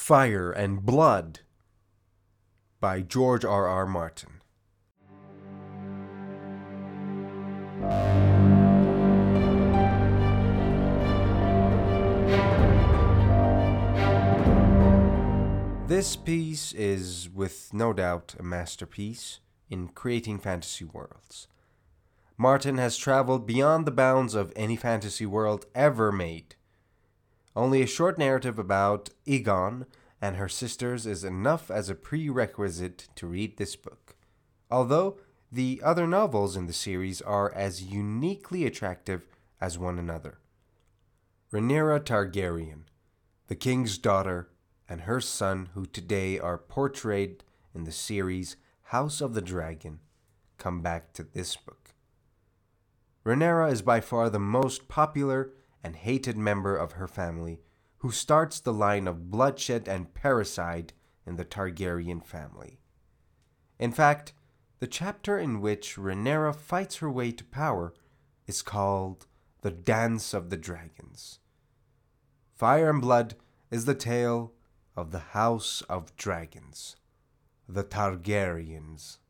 Fire and Blood by George R.R. Martin. This piece is, with no doubt, a masterpiece in creating fantasy worlds. Martin has traveled beyond the bounds of any fantasy world ever made. Only a short narrative about Egon and her sisters is enough as a prerequisite to read this book, although the other novels in the series are as uniquely attractive as one another. Rhaenyra Targaryen, the king's daughter, and her son, who today are portrayed in the series House of the Dragon, come back to this book. Rhaenyra is by far the most popular and hated member of her family, who starts the line of bloodshed and parricide in the Targaryen family. In fact, the chapter in which Rhaenyra fights her way to power is called The Dance of the Dragons. Fire and Blood is the tale of the House of Dragons, the Targaryens.